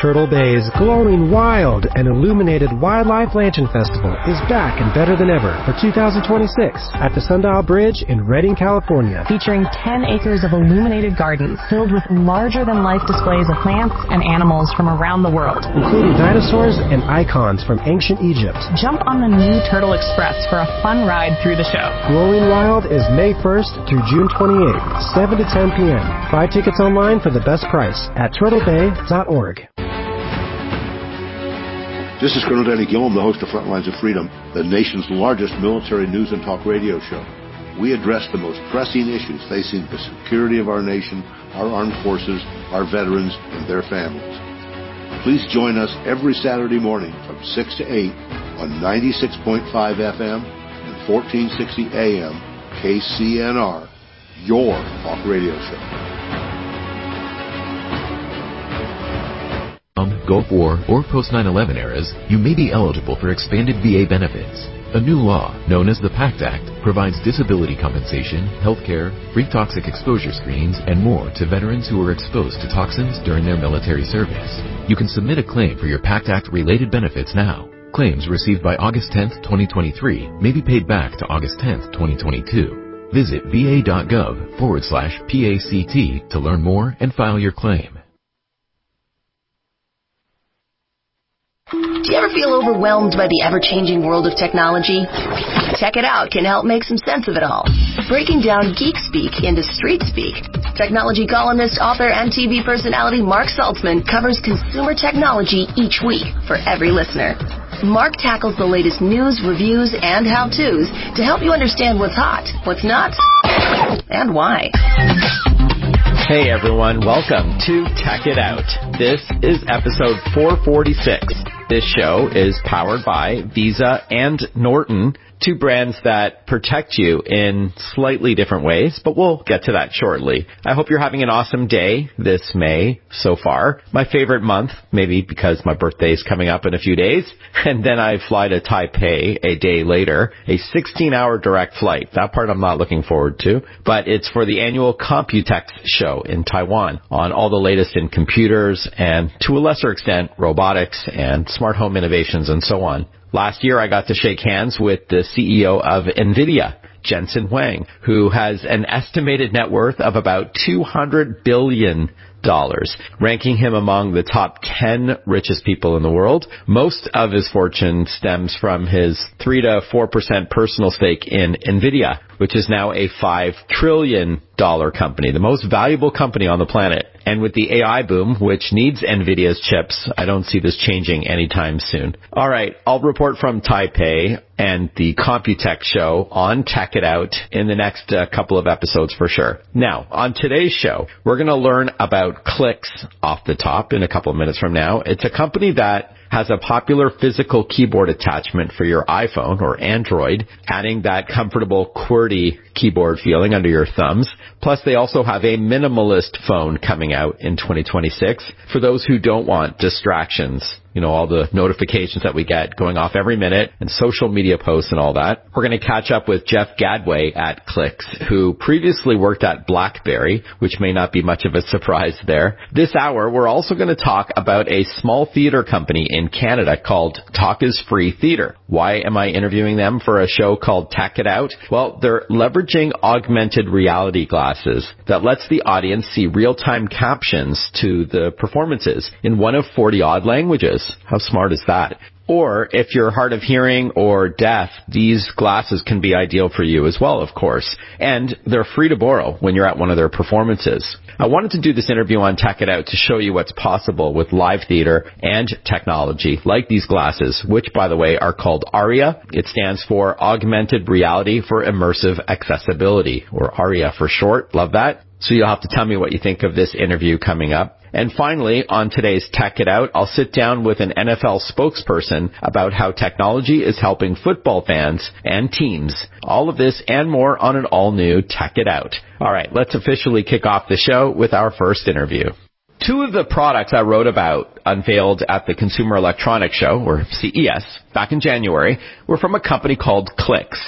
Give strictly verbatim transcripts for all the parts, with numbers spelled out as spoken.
Turtle Bay's glowing, wild, and illuminated Wildlife Lantern Festival is back and better than ever for two thousand twenty-six at the Sundial Bridge in Redding, California. Featuring ten acres of illuminated gardens filled with larger-than-life displays of plants and animals from around the world, including dinosaurs and icons from ancient Egypt. Jump on the new Turtle Express for a fun ride through the show. Glowing Wild is May first through June twenty-eighth, seven to ten p.m. Buy tickets online for the best price at turtle bay dot org. This is Colonel Danny Gillum, the host of Frontlines of Freedom, the nation's largest military news and talk radio show. We address the most pressing issues facing the security of our nation, our armed forces, our veterans, and their families. Please join us every Saturday morning from six to eight on ninety-six point five F M and fourteen sixty A M K C N R, your talk radio show. Gulf War, or post nine eleven eras, you may be eligible for expanded V A benefits. A new law, known as the PACT Act, provides disability compensation, health care, free toxic exposure screenings, and more to veterans who were exposed to toxins during their military service. You can submit a claim for your PACT Act-related benefits now. Claims received by August tenth, twenty twenty-three may be paid back to August tenth, twenty twenty-two. Visit va.gov forward slash PACT to learn more and file your claim. Do you ever feel overwhelmed by the ever-changing world of technology? Check It Out can help make some sense of it all. Breaking down geek speak into street speak, technology columnist, author, and T V personality Mark Saltzman covers consumer technology each week for every listener. Mark tackles the latest news, reviews, and how-tos to help you understand what's hot, what's not, and why. Hey everyone, welcome to Tech It Out. This is episode four forty-six. This show is powered by Visa and Norton, two brands that protect you in slightly different ways, but we'll get to that shortly. I hope you're having an awesome day this May so far. My favorite month, maybe because my birthday is coming up in a few days, and then I fly to Taipei a day later, a sixteen-hour direct flight. That part I'm not looking forward to, but it's for the annual Computex show in Taiwan on all the latest in computers and, to a lesser extent, robotics and smart home innovations and so on. Last year, I got to shake hands with the C E O of NVIDIA, Jensen Huang, who has an estimated net worth of about two hundred billion dollars, ranking him among the top ten richest people in the world. Most of his fortune stems from his three to four percent personal stake in NVIDIA, which is now a five trillion dollars company, the most valuable company on the planet. And with the A I boom, which needs NVIDIA's chips, I don't see this changing anytime soon. All right, I'll report from Taipei and the Computex show on Tech It Out in the next uh, couple of episodes for sure. Now, on today's show, we're going to learn about Clicks off the top in a couple of minutes from now. It's a company that has a popular physical keyboard attachment for your iPhone or Android, adding that comfortable QWERTY keyboard feeling under your thumbs. Plus, they also have a minimalist phone coming out in twenty twenty-six for those who don't want distractions. You know, all the notifications that we get going off every minute and social media posts and all that. We're going to catch up with Jeff Gadway at Clicks, who previously worked at BlackBerry, which may not be much of a surprise there. This hour, we're also going to talk about a small theater company in Canada called Talk is Free Theater. Why am I interviewing them for a show called Tech It Out? Well, they're leveraging augmented reality glasses that lets the audience see real-time captions to the performances in one of forty odd languages. How smart is that? Or if you're hard of hearing or deaf, these glasses can be ideal for you as well, of course. And they're free to borrow when you're at one of their performances. I wanted to do this interview on Tech It Out to show you what's possible with live theater and technology like these glasses, which, by the way, are called ARIA. It stands for Augmented Reality for Immersive Accessibility, or ARIA for short. Love that. So you'll have to tell me what you think of this interview coming up. And finally, on today's Tech It Out, I'll sit down with an N F L spokesperson about how technology is helping football fans and teams. All of this and more on an all-new Tech It Out. All right, let's officially kick off the show with our first interview. Two of the products I wrote about unveiled at the Consumer Electronics Show, or C E S, back in January, were from a company called Clicks.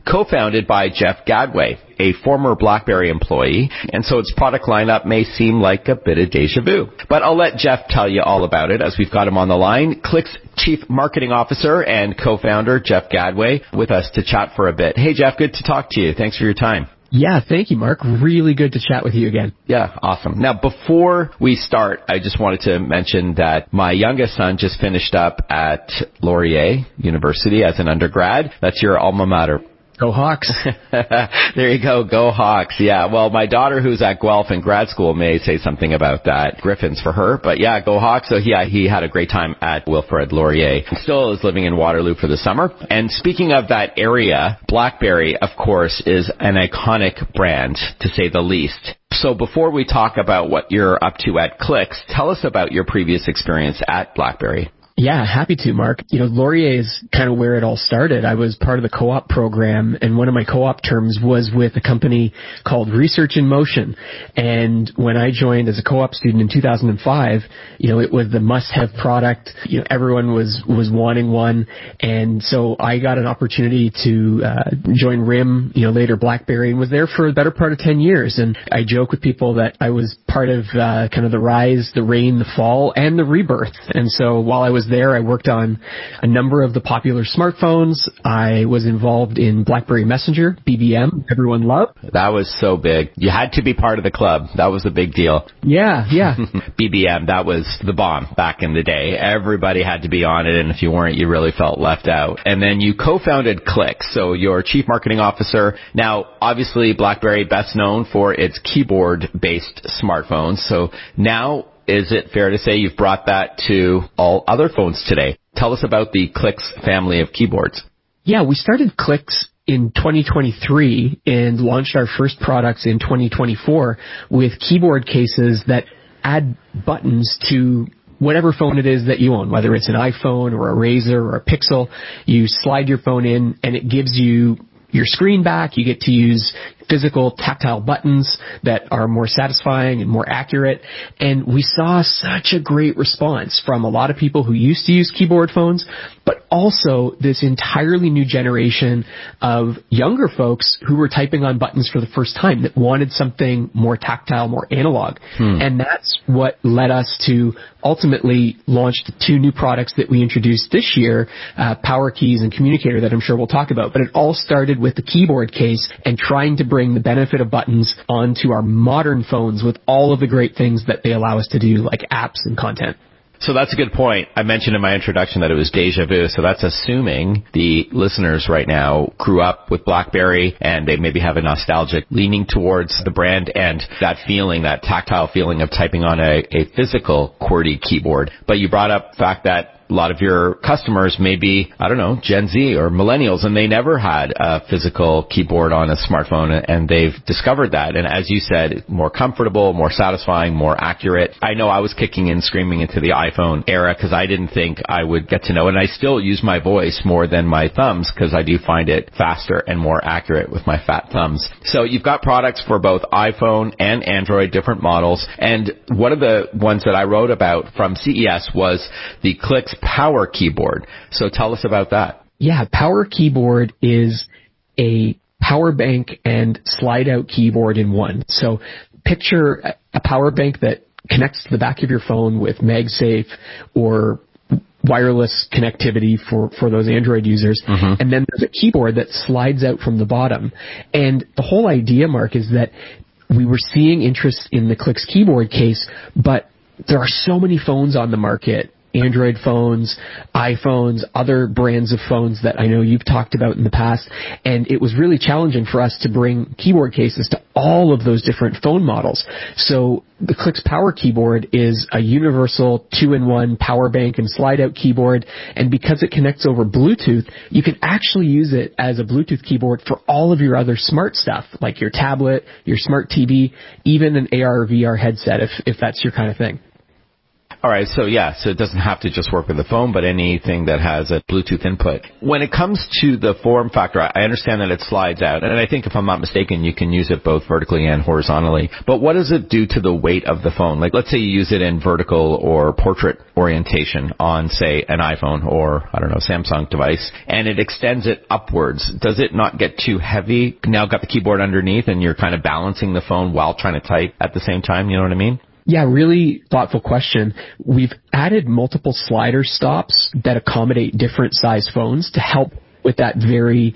co-founded by Jeff Gadway, a former BlackBerry employee, and so its product lineup may seem like a bit of deja vu. But I'll let Jeff tell you all about it as we've got him on the line. Click's Chief Marketing Officer and co-founder, Jeff Gadway, with us to chat for a bit. Hey, Jeff, good to talk to you. Thanks for your time. Yeah, thank you, Mark. Really good to chat with you again. Yeah, awesome. Now, before we start, I just wanted to mention that my youngest son just finished up at Laurier University as an undergrad. That's your alma mater. Go Hawks. There you go. Go Hawks. Yeah. Well, my daughter who's at Guelph in grad school may say something about that. Griffins for her. But yeah, go Hawks. So yeah, he had a great time at Wilfrid Laurier. Still is living in Waterloo for the summer. And speaking of that area, BlackBerry, of course, is an iconic brand, to say the least. So before we talk about what you're up to at Clicks, tell us about your previous experience at BlackBerry. Yeah, happy to, Mark. You know, Laurier is kind of where it all started. I was part of the co-op program, and one of my co-op terms was with a company called Research in Motion. And when I joined as a co-op student in two thousand five, you know, it was the must-have product. You know, everyone was, was wanting one. And so I got an opportunity to uh, join R I M, you know, later BlackBerry, and was there for the better part of ten years. And I joke with people that I was part of uh, kind of the rise, the reign, the fall, and the rebirth. And so while I was there, I worked on a number of the popular smartphones. I was involved in BlackBerry Messenger, B B M, everyone loved. That was so big. You had to be part of the club. That was a big deal. Yeah, yeah. B B M, that was the bomb back in the day. Everybody had to be on it, and if you weren't, you really felt left out. And then you co-founded Click, so you're Chief Marketing Officer. Now, obviously, BlackBerry best known for its keyboard-based smartphones. So now, is it fair to say you've brought that to all other phones today? Tell us about the Clicks family of keyboards. Yeah, we started Clicks in twenty twenty-three and launched our first products in twenty twenty-four with keyboard cases that add buttons to whatever phone it is that you own, whether it's an iPhone or a Razr or a Pixel. You slide your phone in and it gives you your screen back. You get to use physical tactile buttons that are more satisfying and more accurate. And we saw such a great response from a lot of people who used to use keyboard phones, but also this entirely new generation of younger folks who were typing on buttons for the first time that wanted something more tactile, more analog. Hmm. And that's what led us to ultimately launch the two new products that we introduced this year, uh, Power Keys and Communicator, that I'm sure we'll talk about. But it all started with the keyboard case and trying to bring the benefit of buttons onto our modern phones with all of the great things that they allow us to do, like apps and content. So that's a good point. I mentioned in my introduction that it was deja vu. So that's assuming the listeners right now grew up with BlackBerry and they maybe have a nostalgic leaning towards the brand and that feeling, that tactile feeling of typing on a, a physical QWERTY keyboard. But you brought up the fact that a lot of your customers may be, I don't know, Gen Z or millennials, and they never had a physical keyboard on a smartphone, and they've discovered that. And as you said, more comfortable, more satisfying, more accurate. I know I was kicking and screaming into the iPhone era because I didn't think I would get to know, and I still use my voice more than my thumbs because I do find it faster and more accurate with my fat thumbs. So you've got products for both iPhone and Android, different models. And one of the ones that I wrote about from C E S was the Clicks Power Keyboard. So tell us about that. Yeah, Power Keyboard is a power bank and slide out keyboard in one. So picture a power bank that connects to the back of your phone with MagSafe or wireless connectivity for, for those Android users. Mm-hmm. And then there's a keyboard that slides out from the bottom. And the whole idea, Mark, is that we were seeing interest in the Clicks keyboard case, but there are so many phones on the market, Android phones, iPhones, other brands of phones that I know you've talked about in the past, and it was really challenging for us to bring keyboard cases to all of those different phone models. So the Clicks Power Keyboard is a universal two-in-one power bank and slide-out keyboard, and because it connects over Bluetooth, you can actually use it as a Bluetooth keyboard for all of your other smart stuff, like your tablet, your smart T V, even an A R or V R headset, if, if that's your kind of thing. All right, so yeah, so it doesn't have to just work with the phone, but anything that has a Bluetooth input. When it comes to the form factor, I understand that it slides out, and I think if I'm not mistaken, you can use it both vertically and horizontally. But what does it do to the weight of the phone? Like, let's say you use it in vertical or portrait orientation on, say, an iPhone or, I don't know, Samsung device, and it extends it upwards. Does it not get too heavy? Now got the keyboard underneath, and you're kind of balancing the phone while trying to type at the same time, you know what I mean? Yeah, really thoughtful question. We've added multiple slider stops that accommodate different size phones to help with that very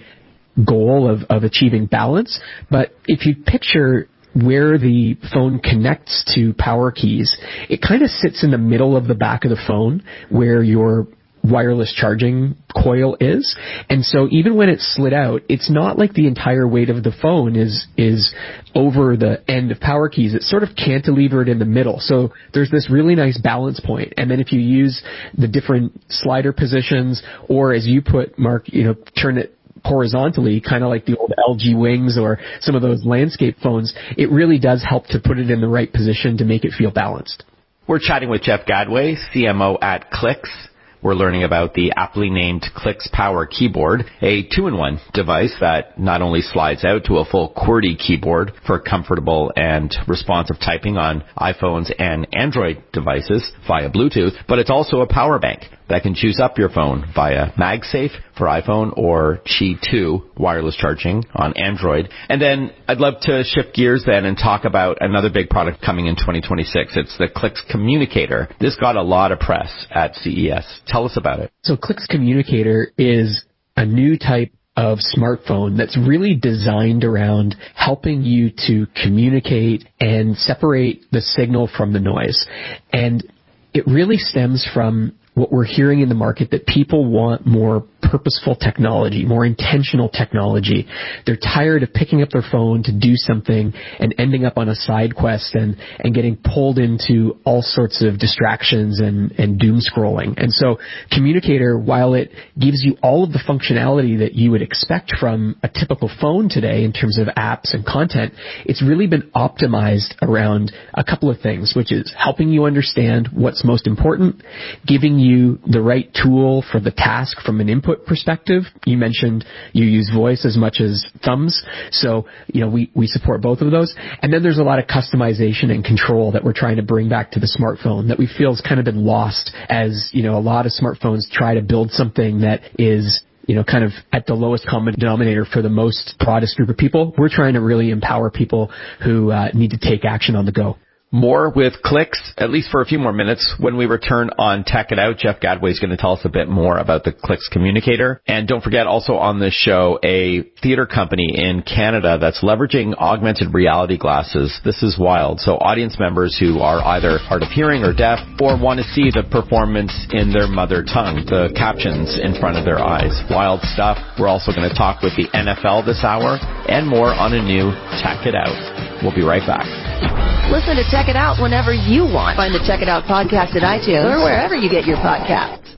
goal of, of achieving balance. But if you picture where the phone connects to power keys, it kind of sits in the middle of the back of the phone where your wireless charging coil is. And so even when it's slid out, it's not like the entire weight of the phone is is over the end of power keys. It's sort of cantilevered in the middle. So there's this really nice balance point. And then if you use the different slider positions, or as you put, Mark, you know, turn it horizontally, kind of like the old L G Wings or some of those landscape phones, it really does help to put it in the right position to make it feel balanced. We're chatting with Jeff Gadway, C M O at Clicks. We're learning about the aptly named Clicks Power Keyboard, a two-in-one device that not only slides out to a full QWERTY keyboard for comfortable and responsive typing on iPhones and Android devices via Bluetooth, but it's also a power bank that can juice up your phone via MagSafe for iPhone or Qi two wireless charging on Android. And then I'd love to shift gears then and talk about another big product coming in twenty twenty-six. It's the Clicks Communicator. This got a lot of press at C E S. Tell us about it. So Clicks Communicator is a new type of smartphone that's really designed around helping you to communicate and separate the signal from the noise. And it really stems from what we're hearing in the market, that people want more purposeful technology, more intentional technology. They're tired of picking up their phone to do something and ending up on a side quest and, and getting pulled into all sorts of distractions and, and doom scrolling. And so Communicator, while it gives you all of the functionality that you would expect from a typical phone today in terms of apps and content, it's really been optimized around a couple of things, which is helping you understand what's most important, giving you the right tool for the task from an input perspective. You mentioned you use voice as much as thumbs. So, you know, we, we support both of those. And then there's a lot of customization and control that we're trying to bring back to the smartphone that we feel has kind of been lost as, you know, a lot of smartphones try to build something that is, you know, kind of at the lowest common denominator for the most broadest group of people. We're trying to really empower people who uh, need to take action on the go. More with Clicks, at least for a few more minutes. When we return on Tech It Out, Jeff Gadway is going to tell us a bit more about the Clicks Communicator. And don't forget, also on this show, a theater company in Canada that's leveraging augmented reality glasses. This is wild. So audience members who are either hard of hearing or deaf or want to see the performance in their mother tongue, the captions in front of their eyes. Wild stuff. We're also going to talk with the N F L this hour and more on a new Tech It Out. We'll be right back. Listen to Check It Out whenever you want. Find the Check It Out podcast at iTunes or wherever you get your podcasts.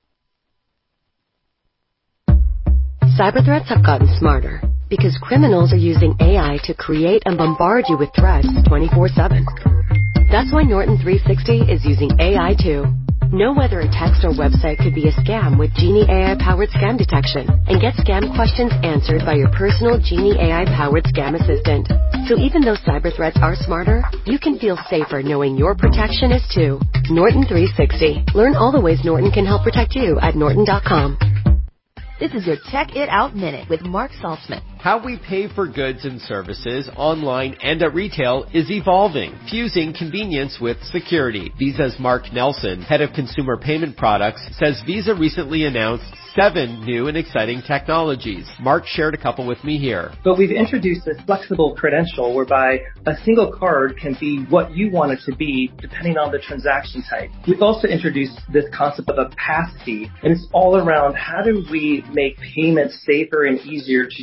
Cyber threats have gotten smarter because criminals are using A I to create and bombard you with threats twenty-four seven. That's why Norton three sixty is using A I too. Know whether a text or website could be a scam with Genie A I-powered scam detection, and get scam questions answered by your personal Genie A I-powered scam assistant. So even though cyber threats are smarter, you can feel safer knowing your protection is too. Norton three sixty. Learn all the ways Norton can help protect you at norton dot com. This is your Check It Out Minute with Mark Saltzman. How we pay for goods and services online and at retail is evolving, fusing convenience with security. Visa's Mark Nelson, head of consumer payment products, says Visa recently announced seven new and exciting technologies. Mark shared a couple with me here. But we've introduced this flexible credential whereby a single card can be what you want it to be depending on the transaction type. We've also introduced this concept of a passkey, and it's all around how do we make payments safer and easier to use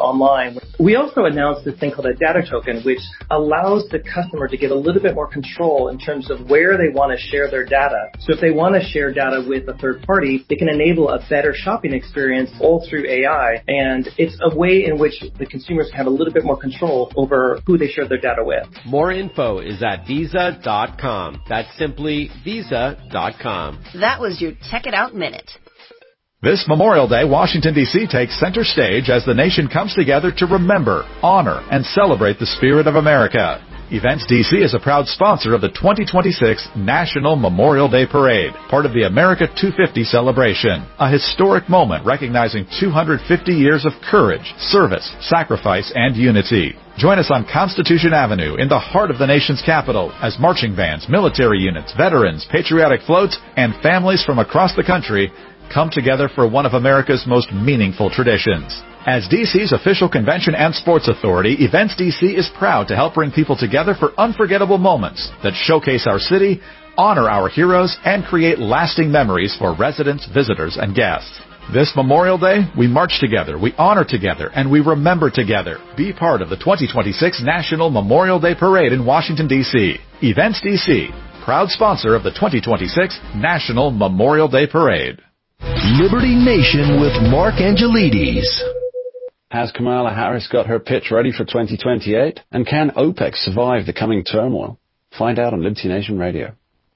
online. We also announced this thing called a data token, which allows the customer to get a little bit more control in terms of where they want to share their data. So if they want to share data with a third party, they can enable a better shopping experience all through A I. And it's a way in which the consumers have a little bit more control over who they share their data with. More info is at visa dot com. That's simply visa dot com. That was your Tech It Out Minute. This Memorial Day, Washington, D C takes center stage as the nation comes together to remember, honor, and celebrate the spirit of America. Events D C is a proud sponsor of the twenty twenty-six National Memorial Day Parade, part of the America two fifty celebration, a historic moment recognizing two hundred fifty years of courage, service, sacrifice, and unity. Join us on Constitution Avenue in the heart of the nation's capital as marching bands, military units, veterans, patriotic floats, and families from across the country come together for one of America's most meaningful traditions. As D C's official convention and sports authority, Events D C is proud to help bring people together for unforgettable moments that showcase our city, honor our heroes, and create lasting memories for residents, visitors, and guests. This Memorial Day, we march together, we honor together, and we remember together. Be part of the twenty twenty-six National Memorial Day Parade in Washington, D C Events D C, proud sponsor of the twenty twenty-six National Memorial Day Parade. Liberty Nation with Mark Angelides. Has Kamala Harris got her pitch ready for twenty twenty-eight? And can OPEC survive the coming turmoil? Find out on Liberty Nation Radio.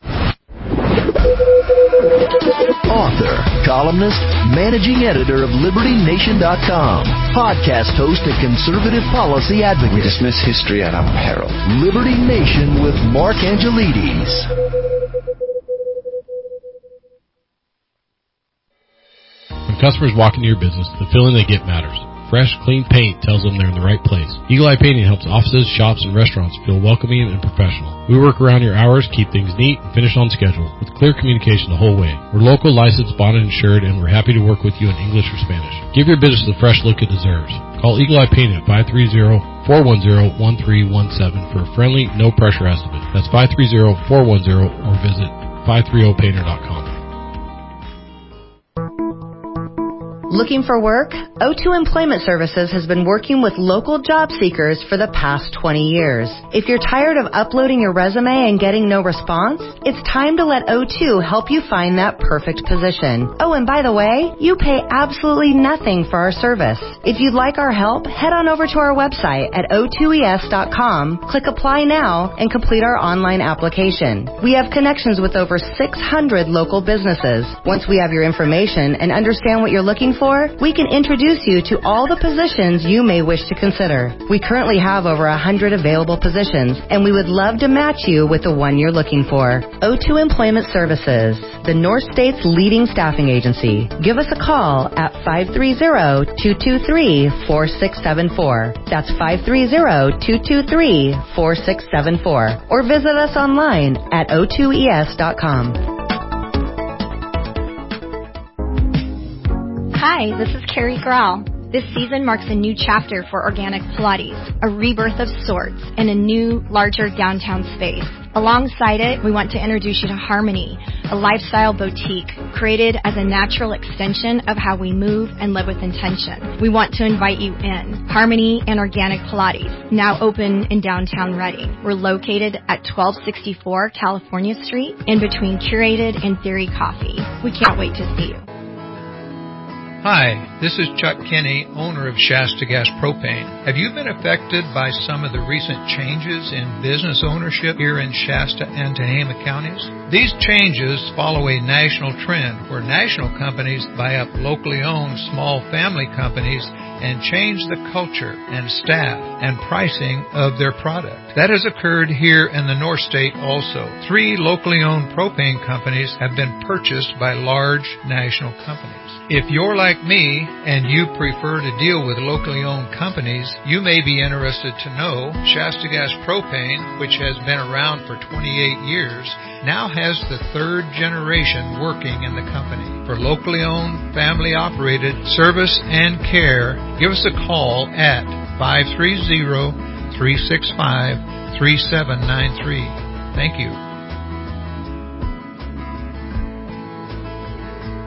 Author, columnist, managing editor of Liberty Nation dot com, podcast host and conservative policy advocate. We dismiss history at our peril. Liberty Nation with Mark Angelides. When customers walk into your business, the feeling they get matters. Fresh, clean paint tells them they're in the right place. Eagle Eye Painting helps offices, shops, and restaurants feel welcoming and professional. We work around your hours, keep things neat, and finish on schedule, with clear communication the whole way. We're local, licensed, bonded, and insured, and we're happy to work with you in English or Spanish. Give your business the fresh look it deserves. Call Eagle Eye Painting at five three zero, four one zero, one three one seven for a friendly, no-pressure estimate. That's five three zero, four one zero or visit five three zero painter dot com. Looking for work? O two Employment Services has been working with local job seekers for the past twenty years. If you're tired of uploading your resume and getting no response, it's time to let O two help you find that perfect position. Oh, and by the way, you pay absolutely nothing for our service. If you'd like our help, head on over to our website at O two E S dot com, click Apply Now, and complete our online application. We have connections with over six hundred local businesses. Once we have your information and understand what you're looking for, we can introduce you to all the positions you may wish to consider. We currently have over one hundred available positions, and we would love to match you with the one you're looking for. O two Employment Services, the North State's leading staffing agency. Give us a call at five three zero, two two three, four six seven four. That's five three zero, two two three, four six seven four. Or visit us online at O two E S dot com. Hi, this is Carrie Grau. This season marks a new chapter for Organic Pilates, a rebirth of sorts in a new, larger downtown space. Alongside it, we want to introduce you to Harmony, a lifestyle boutique created as a natural extension of how we move and live with intention. We want to invite you in. Harmony and Organic Pilates, now open in downtown Reading. We're located at twelve sixty-four California Street, in between Curated and Theory Coffee. We can't wait to see you. Hi, this is Chuck Kinney, owner of Shasta Gas Propane. Have you been affected by some of the recent changes in business ownership here in Shasta and Tehama counties? These changes follow a national trend where national companies buy up locally owned small family companies and change the culture and staff and pricing of their product. That has occurred here in the North State also. Three locally owned propane companies have been purchased by large national companies. If you're like me and you prefer to deal with locally owned companies, you may be interested to know Shasta Gas Propane, which has been around for twenty-eight years, now has the third generation working in the company. For locally owned, family operated service and care, give us a call at five three zero, three six five, three seven nine three. Thank you.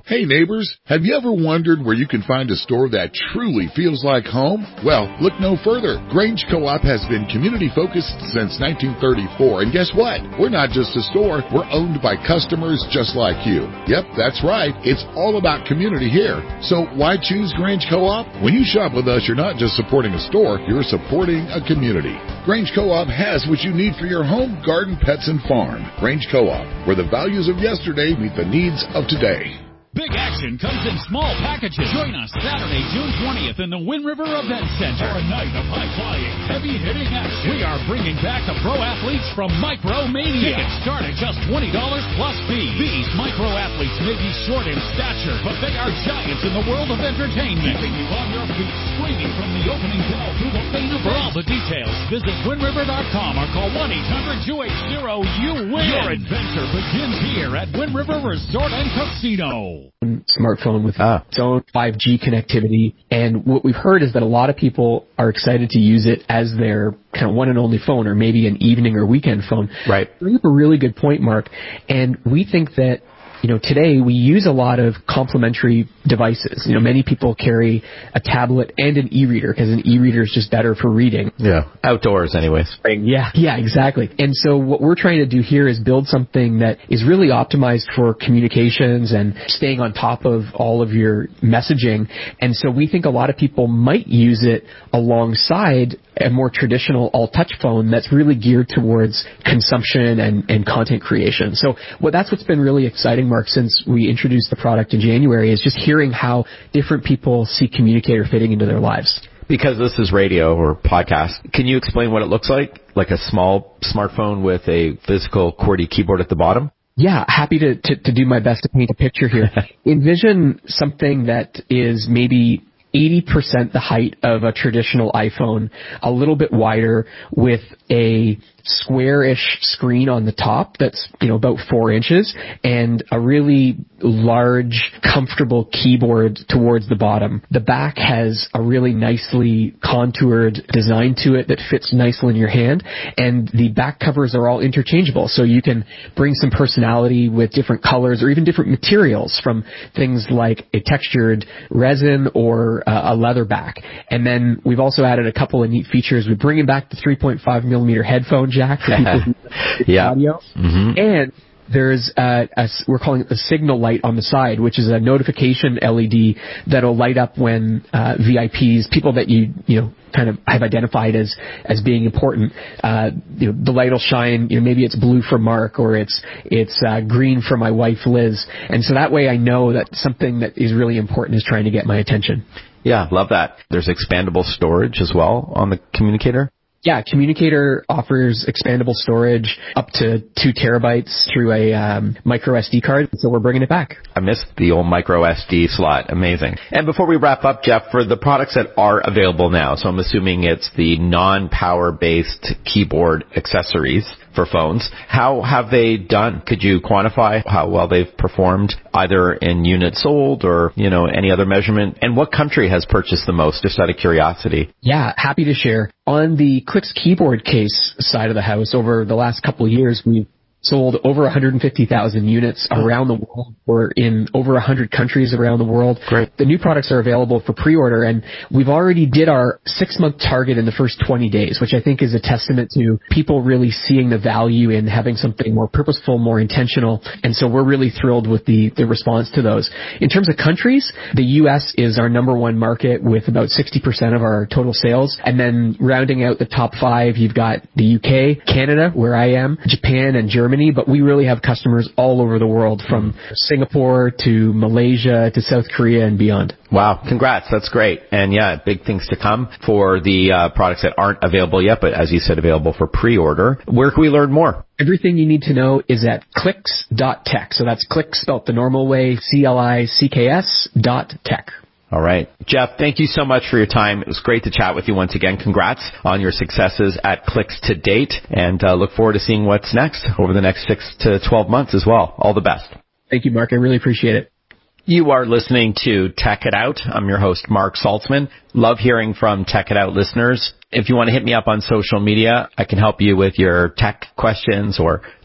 Hey neighbors, have you ever wondered where you can find a store that truly feels like home? Well, look no further. Grange Co-op has been community focused since nineteen thirty-four, and guess what? We're not just a store, we're owned by customers just like you. Yep, that's right. It's all about community here. So why choose Grange Co-op? When you shop with us, you're not just supporting a store, you're supporting a community. Grange Co-op has what you need for your home, garden, pets, and farm. Grange Co-op, where the values of yesterday meet the needs of today. Big action comes in small packages. Join us Saturday, June twentieth in the Wind River Event Center for a night of high-flying, heavy-hitting action. We are bringing back the pro athletes from Micromania. Tickets start at just twenty dollars plus fee. These micro athletes may be short in stature, but they are giants in the world of entertainment, keeping you on your feet, screaming from the opening bell through the main event. For all the details, visit wind river dot com or call one eight hundred two eight zero you win. Your adventure begins here at Wind River Resort and Casino. Smartphone with ah. its own five G connectivity. And what we've heard is that a lot of people are excited to use it as their kind of one and only phone, or maybe an evening or weekend phone. Right. You bring up a really good point, Mark. And we think that, you know, today we use a lot of complementary devices. You know, many people carry a tablet and an e-reader because an e-reader is just better for reading. Yeah, outdoors anyways. Yeah, yeah, exactly. And so what we're trying to do here is build something that is really optimized for communications and staying on top of all of your messaging. And so we think a lot of people might use it alongside a more traditional all-touch phone that's really geared towards consumption and, and content creation. So well, that's what's been really exciting, Mark, since we introduced the product in January, is just hearing how different people see Communicator fitting into their lives. Because this is radio or podcast, can you explain what it looks like? Like a small smartphone with a physical QWERTY keyboard at the bottom? Yeah, happy to, to, to do my best to paint a picture here. Envision something that is maybe eighty percent the height of a traditional iPhone, a little bit wider, with a square-ish screen on the top that's, you know, about four inches, and a really large, comfortable keyboard towards the bottom. The back has a really nicely contoured design to it that fits nicely in your hand, and the back covers are all interchangeable, so you can bring some personality with different colors or even different materials, from things like a textured resin or uh, a leather back. And then we've also added a couple of neat features. We're bringing back the three point five millimeter headphone jack for people who yeah. audio. Mm-hmm. And there's a, a, we're calling it the signal light on the side, which is a notification L E D that'll light up when uh, V I Ps, people that you you know kind of have identified as as being important, uh, you know, the light will shine. You know, maybe it's blue for Mark, or it's it's uh, green for my wife Liz, and so that way I know that something that is really important is trying to get my attention. Yeah, love that. There's expandable storage as well on the Communicator. Yeah, Communicator offers expandable storage up to two terabytes through a um, micro S D card, so we're bringing it back. I missed the old micro S D slot. Amazing. And before we wrap up, Jeff, for the products that are available now, so I'm assuming it's the non-power-based keyboard accessories for phones, how have they done? Could you quantify how well they've performed, either in units sold or, you know, any other measurement? And what country has purchased the most, just out of curiosity? Yeah, happy to share. On the Clicks keyboard case side of the house, over the last couple of years, we've sold over one hundred fifty thousand units around the world. We're in over one hundred countries around the world. Great. The new products are available for pre-order, and we've already did our six-month target in the first twenty days, which I think is a testament to people really seeing the value in having something more purposeful, more intentional, and so we're really thrilled with the, the response to those. In terms of countries, the U S is our number one market with about sixty percent of our total sales, and then rounding out the top five, you've got the U K, Canada, where I am, Japan, and Germany. But we really have customers all over the world, from Singapore to Malaysia to South Korea and beyond. Wow, congrats. That's great. And yeah, big things to come for the uh, products that aren't available yet, but as you said, available for pre-order. Where can we learn more? Everything you need to know is at clicks dot tech. So that's clicks spelled the normal way, C L I C K S dot tech. All right. Jeff, thank you so much for your time. It was great to chat with you once again. Congrats on your successes at Clicks to date, and uh, look forward to seeing what's next over the next six to twelve months as well. All the best. Thank you, Mark. I really appreciate it. You are listening to Tech It Out. I'm your host, Mark Saltzman. Love hearing from Tech It Out listeners. If you want to hit me up on social media, I can help you with your tech questions or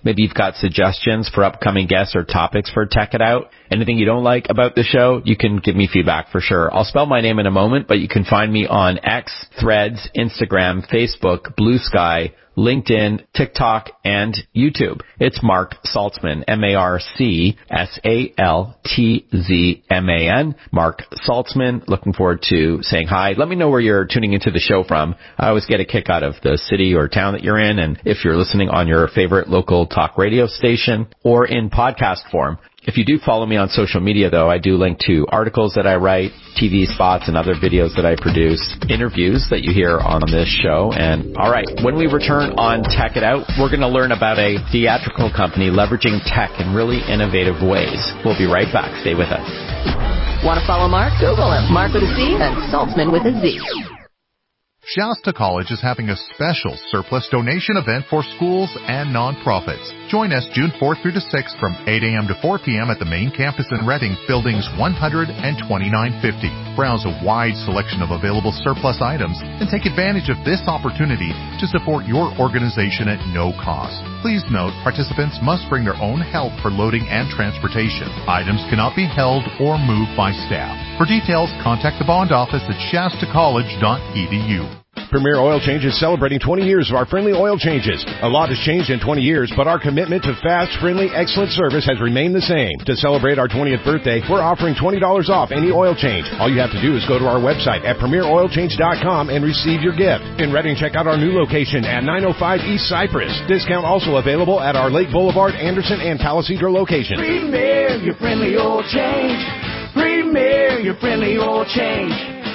Maybe you've got suggestions for upcoming guests or topics for Tech It Out. Anything you don't like about the show, you can give me feedback for sure. I'll spell my name in a moment, but you can find me on X, Threads, Instagram, Facebook, Blue Sky, LinkedIn, TikTok, and YouTube. It's Mark Saltzman, M A R C S A L T Z M A N. Mark Saltzman, looking forward to saying hi. Let me know where you're tuning into the show from. I always get a kick out of the city or town that you're in, and if you're listening on your favorite local talk radio station or in podcast form. If you do follow me on social media, though, I do link to articles that I write, T V spots and other videos that I produce, interviews that you hear on this show. And all right, when we return on Tech It Out, we're going to learn about a theatrical company leveraging tech in really innovative ways. We'll be right back. Stay with us. Want to follow Mark? Google him. Mark with a C and Saltzman with a Z. Shasta College is having a special surplus donation event for schools and nonprofits. Join us June fourth through the sixth from eight a.m. to four p.m. at the main campus in Reading, buildings one hundred and twenty-nine fifty. Browse a wide selection of available surplus items and take advantage of this opportunity to support your organization at no cost. Please note, participants must bring their own help for loading and transportation. Items cannot be held or moved by staff. For details, contact the bond office at shasta college dot e d u. Premier Oil Change is celebrating twenty years of our friendly oil changes. A lot has changed in twenty years, but our commitment to fast, friendly, excellent service has remained the same. To celebrate our twentieth birthday, we're offering twenty dollars off any oil change. All you have to do is go to our website at premier oil change dot com and receive your gift. In Reading, check out our new location at nine oh five East Cypress. Discount also available at our Lake Boulevard, Anderson, and Palisadro locations. Premier, your friendly oil change. Premier, your friendly oil change.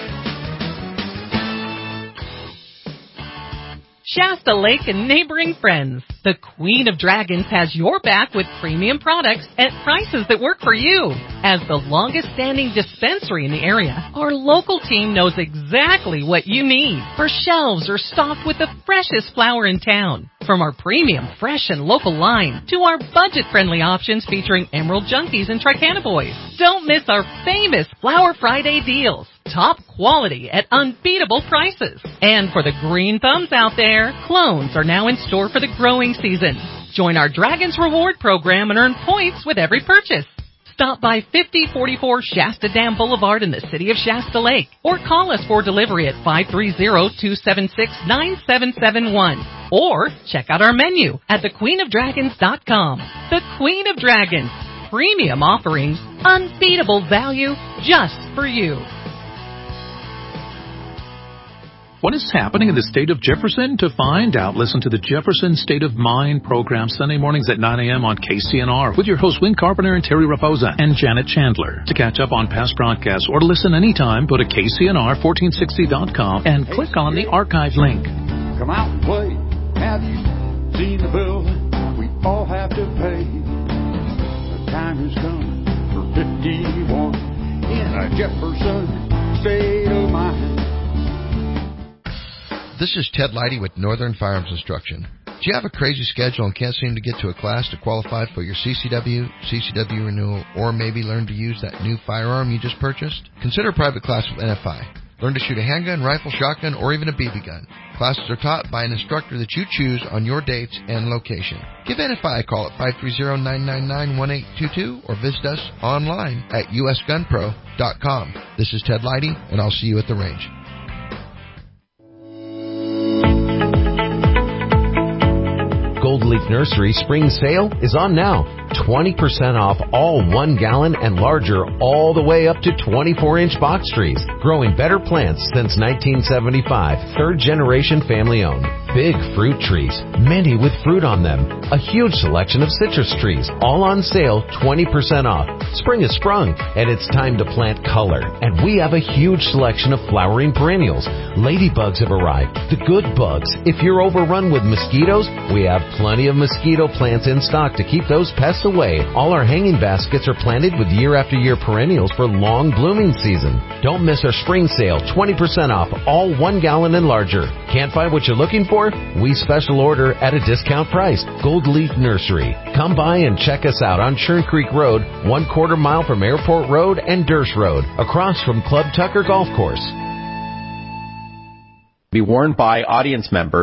Shasta Lake and neighboring friends. The Queen of Dragons has your back with premium products at prices that work for you. As the longest standing dispensary in the area, our local team knows exactly what you need. Our shelves are stocked with the freshest flower in town. From our premium, fresh, and local line to our budget-friendly options featuring Emerald Junkies and Tricana Boys. Don't miss our famous Flower Friday deals. Top quality at unbeatable prices. And for the green thumbs out there, clones are now in store for the growing season. Join our Dragons Reward program and earn points with every purchase. Stop by fifty forty-four Shasta Dam Boulevard in the city of Shasta Lake or call us for delivery at five three zero, two seven six, nine seven seven one or check out our menu at the queen of dragons dot com. The Queen of Dragons. Premium offerings, unbeatable value just for you. What is happening in the state of Jefferson? To find out, listen to the Jefferson State of Mind program Sunday mornings at nine a.m. on K C N R with your hosts Win Carpenter and Terry Raposa and Janet Chandler. To catch up on past broadcasts or to listen anytime, go to K C N R fourteen sixty dot com and click on the archive link. Come out and play. Have you seen the bill we all have to pay? The time has come for fifty-one in a Jefferson State of Mind. This is Ted Leidy with Northern Firearms Instruction. Do you have a crazy schedule and can't seem to get to a class to qualify for your C C W, C C W renewal, or maybe learn to use that new firearm you just purchased? Consider a private class with N F I. Learn to shoot a handgun, rifle, shotgun, or even a B B gun. Classes are taught by an instructor that you choose on your dates and location. Give N F I a call at five three zero, nine nine nine, one eight two two or visit us online at u s gun pro dot com. This is Ted Leidy, and I'll see you at the range. Gold Leaf Nursery spring sale is on now. twenty percent off all one gallon and larger all the way up to twenty-four inch box trees. Growing better plants since nineteen seventy-five. Third generation family owned. Big fruit trees, many with fruit on them. A huge selection of citrus trees, all on sale, twenty percent off. Spring has sprung, and it's time to plant color. And we have a huge selection of flowering perennials. Ladybugs have arrived, the good bugs. If you're overrun with mosquitoes, we have plenty of mosquito plants in stock to keep those pests away. All our hanging baskets are planted with year after year perennials for long blooming season. Don't miss our spring sale, twenty percent off, all one gallon and larger. Can't find what you're looking for? We special order at a discount price. Gold Leaf Nursery. Come by and check us out on Churn Creek Road, one quarter mile from Airport Road and Durst Road, across from Club Tucker Golf Course. Be warned by audience members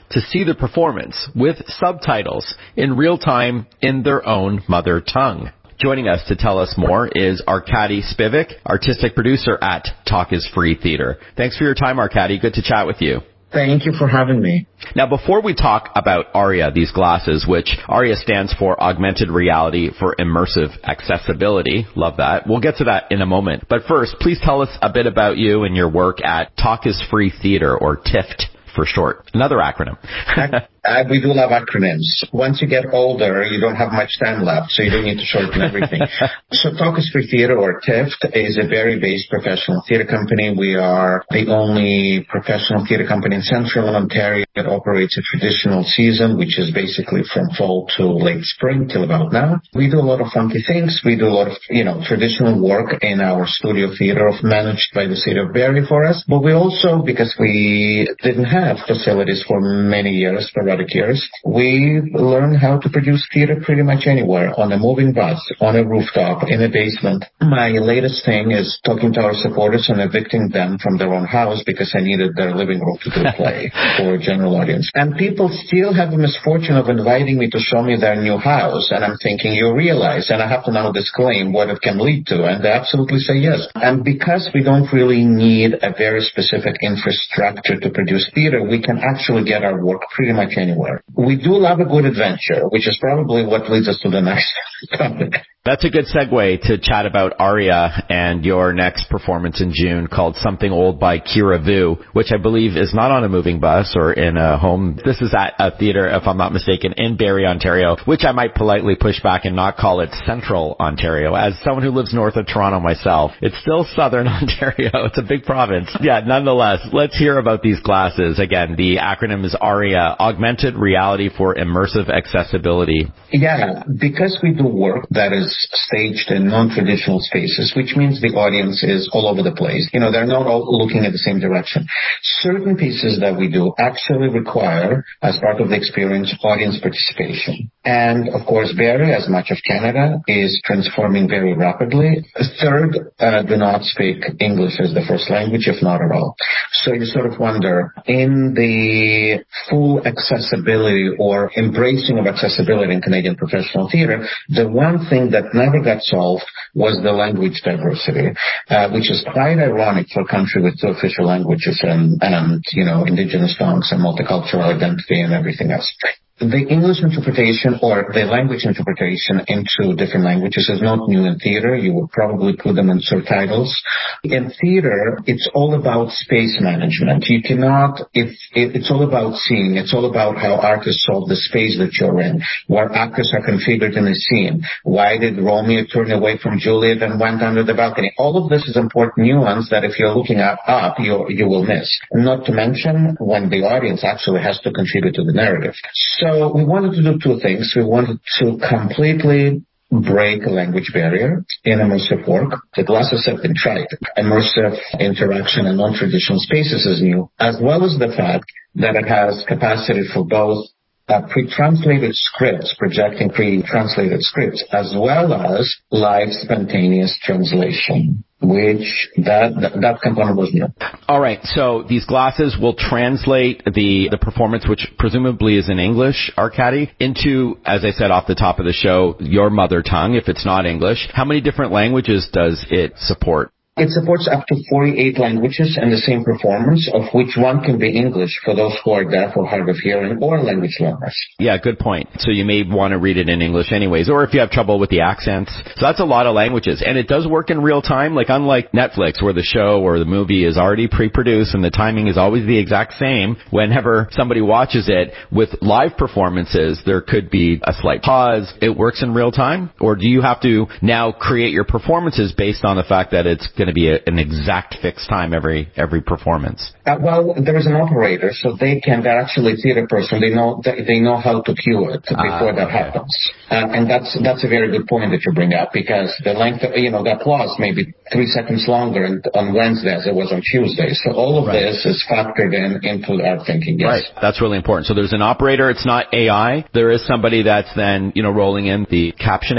to see the performance with subtitles in real time in their own mother tongue. Joining us to tell us more is Arkady Spivak, artistic producer at Talk is Free Theater. Thanks for your time, Arkady. Good to chat with you. Thank you for having me. Now, before we talk about ARIA, these glasses, which ARIA stands for Augmented Reality for Immersive Accessibility. Love that. We'll get to that in a moment. But first, please tell us a bit about you and your work at Talk is Free Theater, or T I F T for short. Another acronym. Uh, we do love acronyms. Once you get older, you don't have much time left, so you don't need to shorten everything. So Talk is Free Theater, or T I F T, is a very based professional theater company. We are the only professional theater company in Central Ontario that operates a traditional season, which is basically from fall to late spring till about now. We do a lot of funky things. We do a lot of, you know, traditional work in our studio theater managed by the city of Barrie for us. But we also, because we didn't have facilities for many years, for years, we learn how to produce theater pretty much anywhere, on a moving bus, on a rooftop, in a basement. My latest thing is talking to our supporters and evicting them from their own house because I needed their living room to do a play for a general audience. And people still have the misfortune of inviting me to show me their new house, and I'm thinking, you realize, and I have to now disclaim what it can lead to, and they absolutely say yes. And because we don't really need a very specific infrastructure to produce theater, we can actually get our work pretty much anywhere. Anywhere. We do love a good adventure, which is probably what leads us to the next topic. That's a good segue to chat about ARIA and your next performance in June called Something Old by Kira Vu, which I believe is not on a moving bus or in a home. This is at a theater, if I'm not mistaken, in Barrie, Ontario, which I might politely push back and not call it Central Ontario. As someone who lives north of Toronto myself, it's still Southern Ontario. It's a big province. Yeah, nonetheless, let's hear about these glasses. Again, the acronym is ARIA, Augmented Reality for Immersive Accessibility. Yeah, because we do work that is staged in non-traditional spaces, which means the audience is all over the place. You know, they're not all looking at the same direction. Certain pieces that we do actually require, as part of the experience, audience participation. And, of course, Barrie, as much of Canada, is transforming very rapidly. A third uh, do not speak English as the first language, if not at all. So you sort of wonder, in the full accessibility or embracing of accessibility in Canadian professional theater, the one thing that never got solved was the language diversity, uh, which is quite ironic for a country with two official languages and, and, you know, indigenous tongues and multicultural identity and everything else. The English interpretation or the language interpretation into different languages is not new in theater. You would probably put them in subtitles. In theater, it's all about space management. You cannot, if it, it's all about seeing. It's all about how artists solve the space that you're in, where actors are configured in a scene. Why did Romeo turn away from Juliet and went under the balcony? All of this is important nuance that if you're looking up, up you, you will miss. Not to mention when the audience actually has to contribute to the narrative. So So we wanted to do two things. We wanted to completely break a language barrier in immersive work. The glasses have been tried. Immersive interaction in non-traditional spaces is new, as well as the fact that it has capacity for both Uh, pre-translated scripts, projecting pre-translated scripts, as well as live spontaneous translation, which that, that, that component was new. All right, so these glasses will translate the, the performance, which presumably is in English, Arkady, into, as I said off the top of the show, your mother tongue, if it's not English. How many different languages does it support? It supports up to forty-eight languages in the same performance, of which one can be English for those who are deaf or hard of hearing or language learners. Yeah, good point. So you may want to read it in English anyways, or if you have trouble with the accents. So that's a lot of languages. And it does work in real time, like unlike Netflix, where the show or the movie is already pre-produced and the timing is always the exact same. Whenever somebody watches it, with live performances, there could be a slight pause. It works in real time? Or do you have to now create your performances based on the fact that it's going to be a, an exact fixed time every every performance? Uh, well, there is an operator, so they can. They're actually a theater person. They know they, they know how to cue it before uh, that okay. happens, uh, and that's that's a very good point that you bring up, because the length, of, you know, the applause may be three seconds longer on Wednesday as it was on Tuesday. So all of right. this is factored in into our thinking. Yes. Right, that's really important. So there's an operator. It's not A I. There is somebody that's then, you know, rolling in the captioning.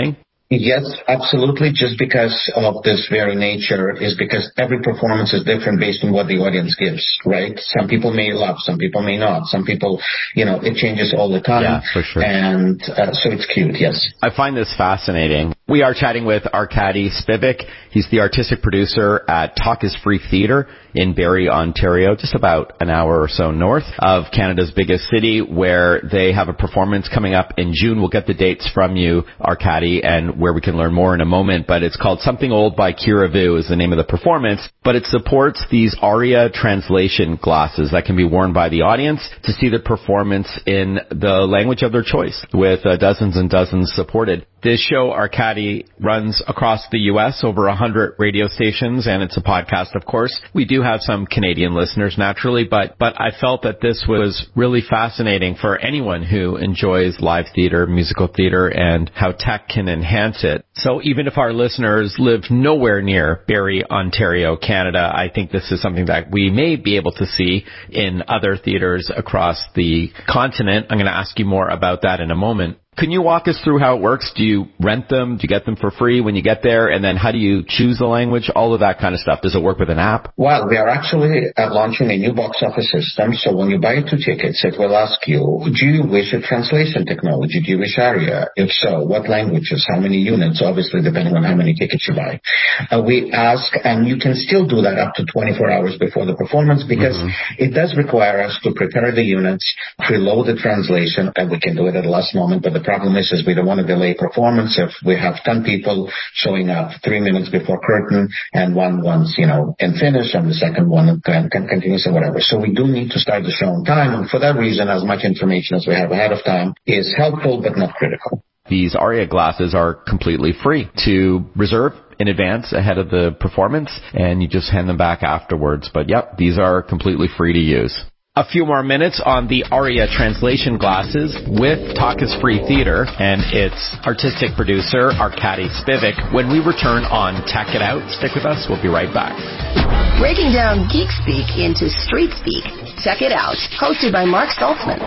Yes, absolutely. Just because of this very nature is because every performance is different based on what the audience gives, right? Some people may love, some people may not. Some people, you know, it changes all the time. Yeah, for sure. And uh, so it's cute, yes. I find this fascinating. We are chatting with Arkady Spivak. He's the artistic producer at Talk is Free Theatre in Barrie, Ontario, just about an hour or so north of Canada's biggest city, where they have a performance coming up in June. We'll get the dates from you, Arkady, and where we can learn more in a moment. But it's called Something Old by Kira Vu is the name of the performance. But it supports these ARIA translation glasses that can be worn by the audience to see the performance in the language of their choice, with uh, dozens and dozens supported. This show, Arkady, runs across the U S, over one hundred radio stations, and it's a podcast, of course. We do have some Canadian listeners, naturally, but but I felt that this was really fascinating for anyone who enjoys live theater, musical theater, and how tech can enhance it. So even if our listeners live nowhere near Barrie, Ontario, Canada, I think this is something that we may be able to see in other theaters across the continent. I'm going to ask you more about that in a moment. Can you walk us through how it works? Do you rent them? Do you get them for free when you get there? And then how do you choose the language? All of that kind of stuff. Does it work with an app? Well, we are actually uh, launching a new box office system. So when you buy two tickets, it will ask you, do you wish a translation technology? Do you wish ARIA? If so, what languages? How many units? Obviously, depending on how many tickets you buy. Uh, we ask, and you can still do that up to twenty-four hours before the performance, because mm-hmm. it does require us to prepare the units, preload the translation, and we can do it at the last moment. But the problem is, is we don't want to delay performance. If we have ten people showing up three minutes before curtain, and one wants, you know, and finish, and the second one can, can continue, or whatever. So we do need to start the show on time. And for that reason, as much information as we have ahead of time is helpful, but not critical. These ARIA glasses are completely free to reserve in advance ahead of the performance, and you just hand them back afterwards. But yep, these are completely free to use. A few more minutes on the ARIA translation glasses with Talk is Free Theatre and its artistic producer, Arkady Spivak, when we return on Tech It Out. Stick with us. We'll be right back. Breaking down geek speak into street speak. Tech It Out, hosted by Mark Saltzman.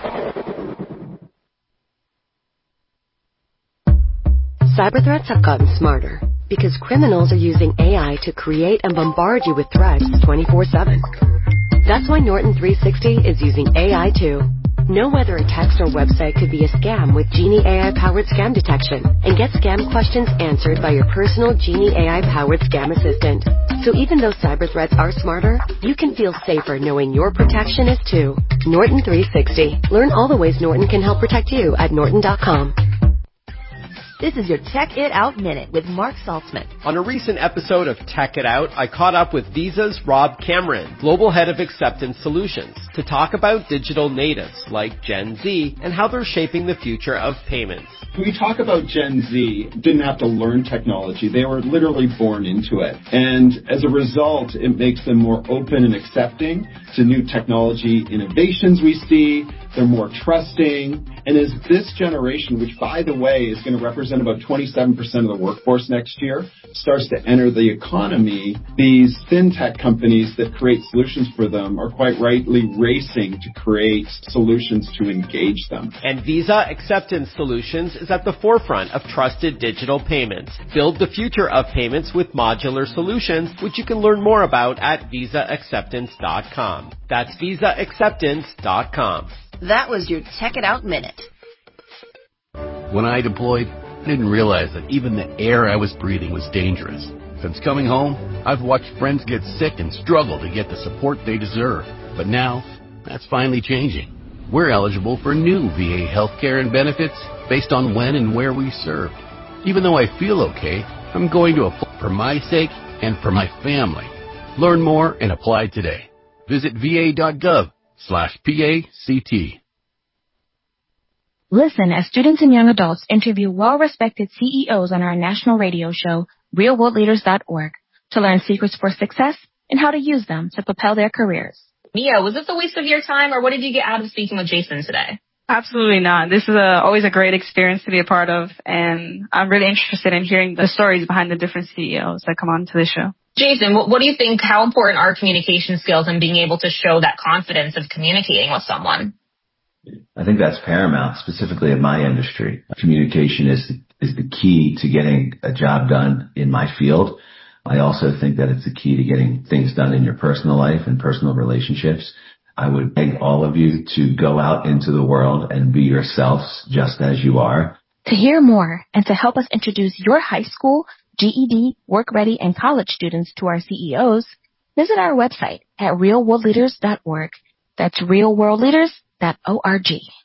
Cyber threats have gotten smarter because criminals are using A I to create and bombard you with threats twenty-four seven. That's why Norton three sixty is using A I too. Know whether a text or website could be a scam with Genie A I-powered scam detection, and get scam questions answered by your personal Genie A I-powered scam assistant. So even though cyber threats are smarter, you can feel safer knowing your protection is too. Norton three sixty. Learn all the ways Norton can help protect you at norton dot com. This is your Tech It Out Minute with Mark Saltzman. On a recent episode of Tech It Out, I caught up with Visa's Rob Cameron, Global Head of Acceptance Solutions, to talk about digital natives like Gen Z and how they're shaping the future of payments. When we talk about Gen Z, didn't have to learn technology. They were literally born into it. And as a result, it makes them more open and accepting to new technology innovations we see. They're more trusting. And as this generation, which, by the way, is going to represent about twenty-seven percent of the workforce next year, starts to enter the economy, these fintech companies that create solutions for them are quite rightly racing to create solutions to engage them. And Visa Acceptance Solutions is at the forefront of trusted digital payments. Build the future of payments with modular solutions, which you can learn more about at visa acceptance dot com. That's visa acceptance dot com. That was your Tech It Out Minute. When I deployed, I didn't realize that even the air I was breathing was dangerous. Since coming home, I've watched friends get sick and struggle to get the support they deserve. But now, that's finally changing. We're eligible for new V A healthcare and benefits based on when and where we served. Even though I feel okay, I'm going to apply for my sake and for my family. Learn more and apply today. Visit va.gov slash PACT. Listen as students and young adults interview well-respected C E Os on our national radio show, real world leaders dot org, to learn secrets for success and how to use them to propel their careers. Mia, was this a waste of your time, or what did you get out of speaking with Jason today? Absolutely not. This is a, always a great experience to be a part of, and I'm really interested in hearing the stories behind the different C E Os that come on to the show. Jason, what, what do you think, how important are communication skills and being able to show that confidence of communicating with someone? I think that's paramount, specifically in my industry. Communication is is the key to getting a job done in my field. I also think that it's the key to getting things done in your personal life and personal relationships. I would beg all of you to go out into the world and be yourselves just as you are. To hear more and to help us introduce your high school, G E D, work ready, and college students to our C E Os, visit our website at real world leaders dot org. That's real world leaders dot org.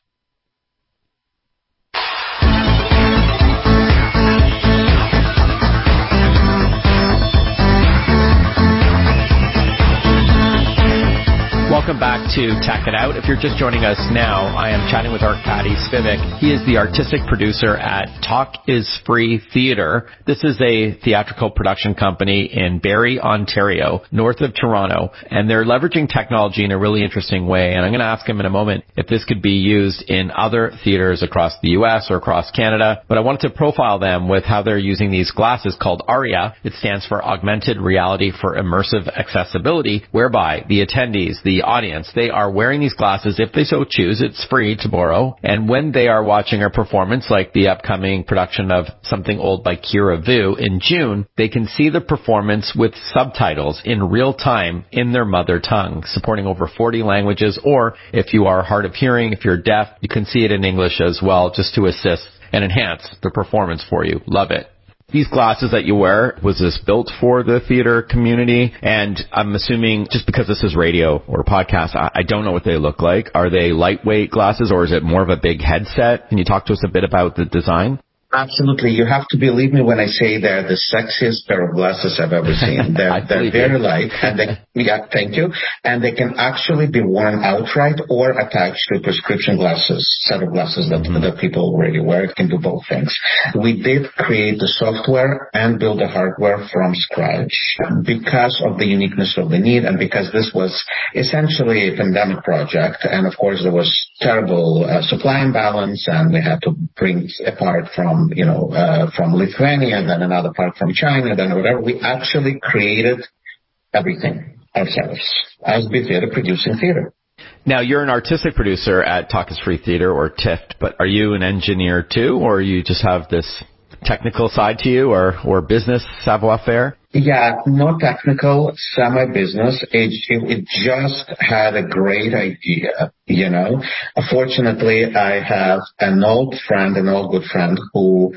Welcome back to Tech It Out. If you're just joining us now, I am chatting with Arkady Spivak. He is the artistic producer at Talk is Free Theatre. This is a theatrical production company in Barrie, Ontario, north of Toronto, and they're leveraging technology in a really interesting way. And I'm going to ask him in a moment if this could be used in other theaters across the U S or across Canada. But I wanted to profile them with how they're using these glasses called ARIA. It stands for Augmented Reality for Immersive Accessibility, whereby the attendees, the audience, they are wearing these glasses if they so choose. It's free to borrow. And when they are watching a performance like the upcoming production of Something Old by Kira Vu in June, they can see the performance with subtitles in real time in their mother tongue, supporting over forty languages. Or if you are hard of hearing, if you're deaf, you can see it in English as well, just to assist and enhance the performance for you. Love it. These glasses that you wear, was this built for the theater community? And I'm assuming, just because this is radio or podcast, I, I don't know what they look like. Are they lightweight glasses, or is it more of a big headset? Can you talk to us a bit about the design? Absolutely. You have to believe me when I say they're the sexiest pair of glasses I've ever seen. They're, they're very light, and they, yeah, thank you. And they can actually be worn outright or attached to prescription glasses, set of glasses that, mm-hmm. that people already wear. It can do both things. We did create the software and build the hardware from scratch because of the uniqueness of the need, and because this was essentially a pandemic project. And of course, there was terrible uh, supply imbalance, and we had to bring a part from you know, uh, from Lithuania, then another part from China, then whatever. We actually created everything ourselves as the theater producing theater. Now, you're an artistic producer at Talk is Free Theatre, or T I F T, but are you an engineer too, or you just have this technical side to you, or, or business savoir-faire? Yeah, not technical, semi-business. It, it, it just had a great idea, you know. Fortunately, I have an old friend, an old good friend who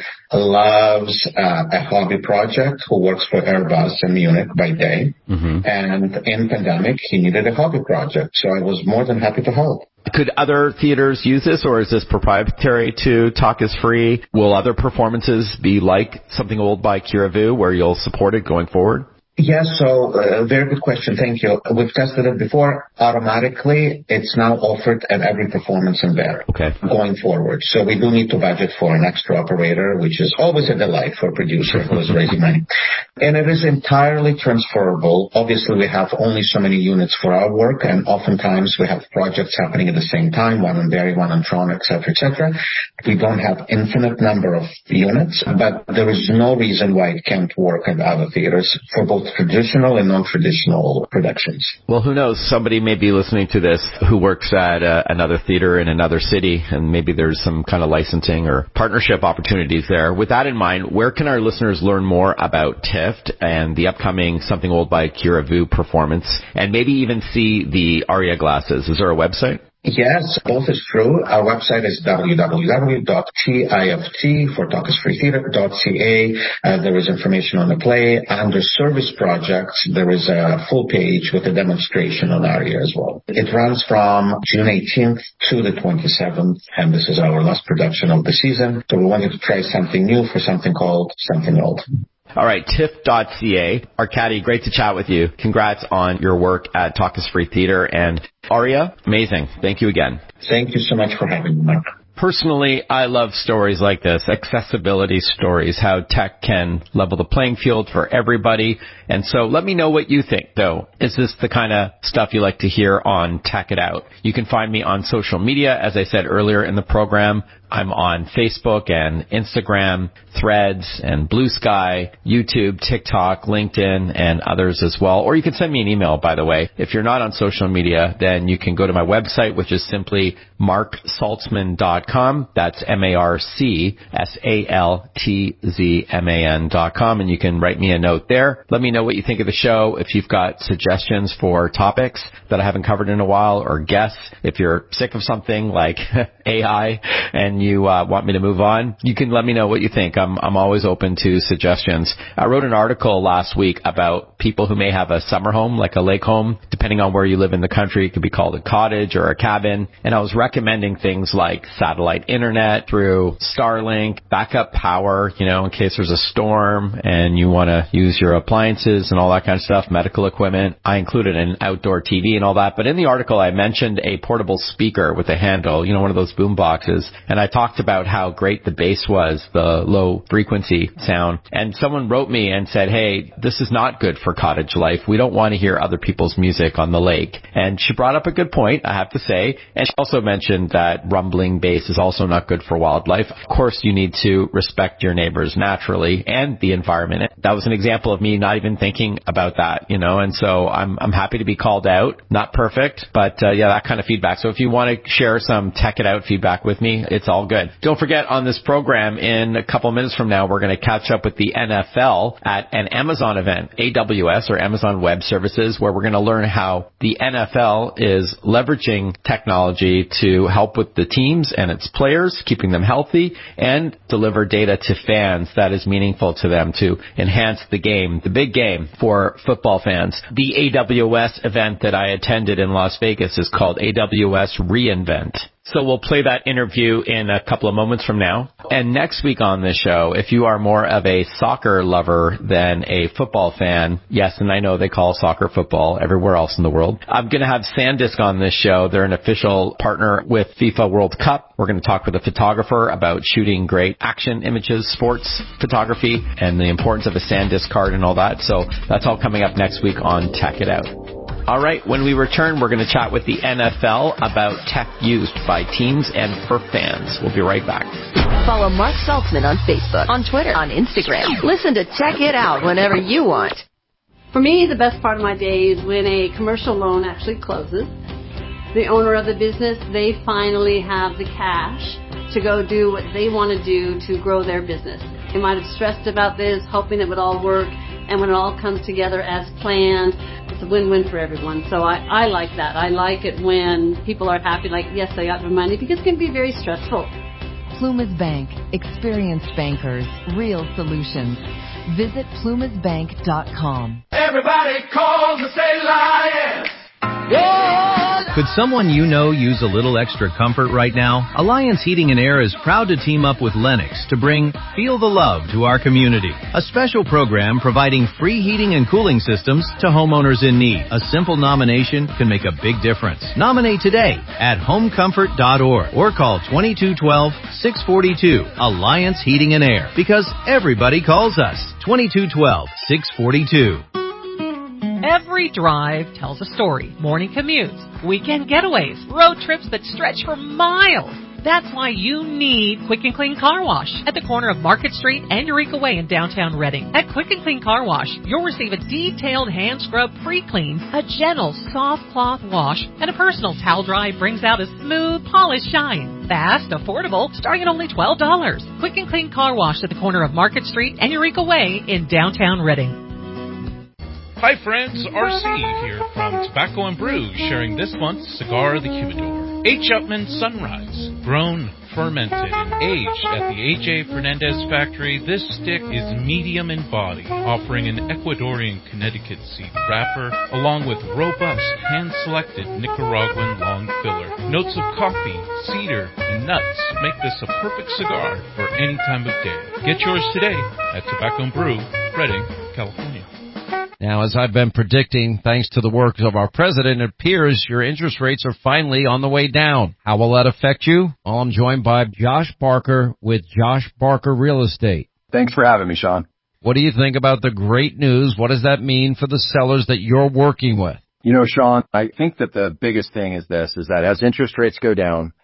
loves uh, a hobby project, who works for Airbus in Munich by day. Mm-hmm. And in pandemic, he needed a hobby project, so I was more than happy to help. Could other theaters use this, or is this proprietary to Talk is Free? Will other performances be like Something Old by Kira Vu, where you'll support it going forward? Yes, so uh, very good question. Thank you. We've tested it before. Automatically, it's now offered at every performance in there okay. going forward. So we do need to budget for an extra operator, which is always a delight for a producer who is raising money. And it is entirely transferable. Obviously, we have only so many units for our work, and oftentimes we have projects happening at the same time, one in Barrie, one in Toronto, et cetera, et cetera. We don't have infinite number of units, but there is no reason why it can't work at other theaters for both traditional and non-traditional productions. Well, who knows? Somebody may be listening to this who works at uh, another theater in another city, and maybe there's some kind of licensing or partnership opportunities there. With that in mind, where can our listeners learn more about T I F T and the upcoming Something Old by Kira Vu performance, and maybe even see the ARIA glasses? Is there a website? Yes, both is true. Our website is w w w dot t i f t for talk is free theatre dot c a. Uh, there is information on the play. Under service projects, there is a full page with a demonstration on ARIA as well. It runs from June eighteenth to the twenty-seventh, and this is our last production of the season. So we wanted to try something new for something called Something Old. All right, T I F T dot c a. Arkady, great to chat with you. Congrats on your work at Talk is Free Theatre, and ARIA, amazing. Thank you again. Thank you so much for having me, Mark. Personally, I love stories like this, accessibility stories, how tech can level the playing field for everybody. And so let me know what you think, though. Is this the kind of stuff you like to hear on Tech It Out? You can find me on social media, as I said earlier in the program, I'm on Facebook and Instagram, Threads and Blue Sky, YouTube, TikTok, LinkedIn, and others as well. Or you can send me an email, by the way. If you're not on social media, then you can go to my website, which is simply mark saltzman dot com. That's M A R C S A L T Z M A N dot com, and you can write me a note there. Let me know what you think of the show. If you've got suggestions for topics that I haven't covered in a while, or guests, if you're sick of something like A I and you uh, want me to move on, you can let me know what you think. I'm I'm always open to suggestions. I wrote an article last week about people who may have a summer home, like a lake home. Depending on where you live in the country, it could be called a cottage or a cabin. And I was recommending things like satellite internet through Starlink, backup power, you know, in case there's a storm and you want to use your appliances and all that kind of stuff, medical equipment. I included an outdoor T V and all that. But in the article, I mentioned a portable speaker with a handle, you know, one of those boom boxes. And I talked about how great the bass was, the low frequency sound. And someone wrote me and said, hey, this is not good for cottage life. We don't want to hear other people's music on the lake. And she brought up a good point, I have to say. And she also mentioned that rumbling bass is also not good for wildlife. Of course, you need to respect your neighbors naturally and the environment. That was an example of me not even thinking about that, you know, and so I'm I'm happy to be called out. Not perfect, but uh, yeah, that kind of feedback. So if you want to share some Tech It Out feedback with me, it's all good. Don't forget, on this program, in a couple minutes from now, we're going to catch up with the N F L at an Amazon event, A W S, or Amazon Web Services, where we're going to learn how the N F L is leveraging technology to help with the teams and its players, keeping them healthy, and deliver data to fans that is meaningful to them to enhance the game, the big game for football fans. The A W S event that I attended in Las Vegas is called A W S reInvent. So we'll play that interview in a couple of moments from now. And next week on this show, if you are more of a soccer lover than a football fan, yes, and I know they call soccer football everywhere else in the world, I'm going to have SanDisk on this show. They're an official partner with FIFA World Cup. We're going to talk with a photographer about shooting great action images, sports photography, and the importance of a SanDisk card and all that. So that's all coming up next week on Tech It Out. All right, when we return, we're going to chat with the N F L about tech used by teams and for fans. We'll be right back. Follow Mark Saltzman on Facebook, on Twitter, on Instagram. Listen to Tech It Out whenever you want. For me, the best part of my day is when a commercial loan actually closes. The owner of the business, they finally have the cash to go do what they want to do to grow their business. They might have stressed about this, hoping it would all work, and when it all comes together as planned, it's a win-win for everyone. So I, I like that. I like it when people are happy, like, yes, they got their money, because it can be very stressful. Plumas Bank. Experienced bankers. Real solutions. Visit plumas bank dot com. Everybody calls and say lion. Yeah. Could someone you know use a little extra comfort right now? Alliance Heating and Air is proud to team up with Lennox to bring Feel the Love to our community, a special program providing free heating and cooling systems to homeowners in need. A simple nomination can make a big difference. Nominate today at home comfort dot org or call twenty-two twelve, six forty-two. Alliance Heating and Air, because everybody calls us. twenty-two twelve, six forty-two. Every drive tells a story. Morning commutes, weekend getaways, road trips that stretch for miles. That's why you need Quick and Clean Car Wash at the corner of Market Street and Eureka Way in downtown Reading. At Quick and Clean Car Wash, you'll receive a detailed hand scrub pre-clean, a gentle soft cloth wash, and a personal towel dry brings out a smooth, polished shine. Fast, affordable, starting at only twelve dollars. Quick and Clean Car Wash at the corner of Market Street and Eureka Way in downtown Reading. Hi friends, R C here from Tobacco and Brew, sharing this month's Cigar of the Humidor. H. Upmann Sunrise, grown, fermented, and aged at the A J Fernandez factory, this stick is medium in body, offering an Ecuadorian Connecticut seed wrapper, along with robust, hand-selected Nicaraguan long filler. Notes of coffee, cedar, and nuts make this a perfect cigar for any time of day. Get yours today at Tobacco and Brew, Reading, California. Now, as I've been predicting, thanks to the work of our president, it appears your interest rates are finally on the way down. How will that affect you? Well, I'm joined by Josh Barker with Josh Barker Real Estate. Thanks for having me, Sean. What do you think about the great news? What does that mean for the sellers that you're working with? You know, Sean, I think that the biggest thing is this, is that as interest rates go down,